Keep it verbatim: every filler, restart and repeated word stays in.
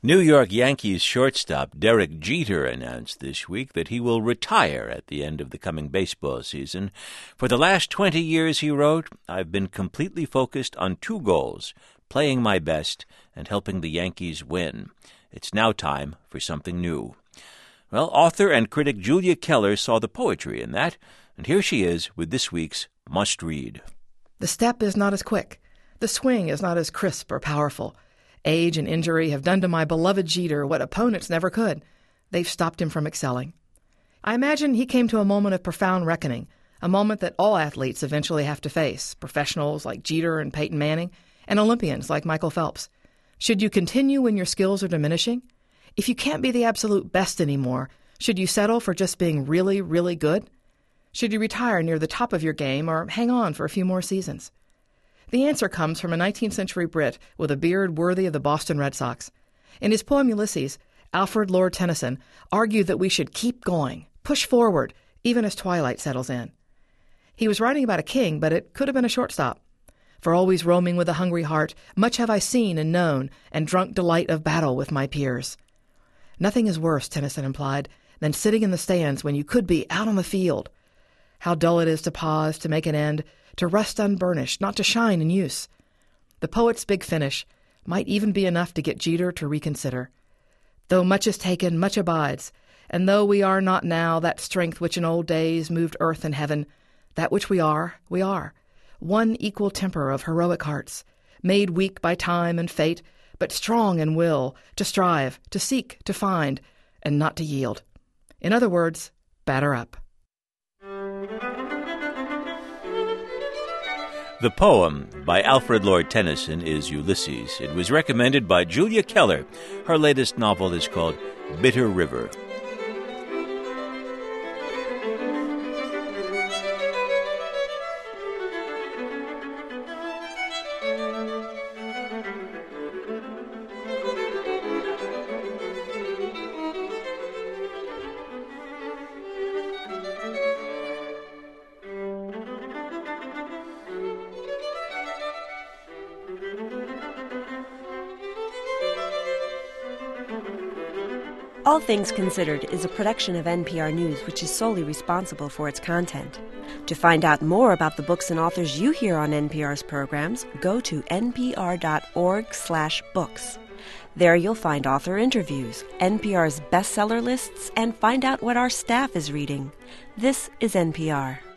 New York Yankees shortstop Derek Jeter announced this week that he will retire at the end of the coming baseball season. For the last twenty years, he wrote, I've been completely focused on two goals, playing my best and helping the Yankees win. It's now time for something new. Well, author and critic Julia Keller saw the poetry in that, and here she is with this week's Must Read. The step is not as quick. The swing is not as crisp or powerful. Age and injury have done to my beloved Jeter what opponents never could. They've stopped him from excelling. I imagine he came to a moment of profound reckoning, a moment that all athletes eventually have to face, professionals like Jeter and Peyton Manning, and Olympians like Michael Phelps. Should you continue when your skills are diminishing? If you can't be the absolute best anymore, should you settle for just being really, really good? Should you retire near the top of your game or hang on for a few more seasons? The answer comes from a nineteenth century Brit with a beard worthy of the Boston Red Sox. In his poem Ulysses, Alfred Lord Tennyson argued that we should keep going, push forward, even as twilight settles in. He was writing about a king, but it could have been a shortstop. For always roaming with a hungry heart, much have I seen and known, and drunk delight of battle with my peers. Nothing is worse, Tennyson implied, than sitting in the stands when you could be out on the field. How dull it is to pause, to make an end, to rest unburnished, not to shine in use. The poet's big finish might even be enough to get Jeter to reconsider. Though much is taken, much abides, and though we are not now that strength which in old days moved earth and heaven, that which we are, we are, one equal temper of heroic hearts, made weak by time and fate, but strong in will, to strive, to seek, to find, and not to yield. In other words, batter up. The poem by Alfred Lord Tennyson is Ulysses. It was recommended by Julia Keller. Her latest novel is called Bitter River. All Things Considered is a production of N P R News, which is solely responsible for its content. To find out more about the books and authors you hear on N P R's programs, go to npr.org slash books. There you'll find author interviews, N P R's bestseller lists, and find out what our staff is reading. This is N P R.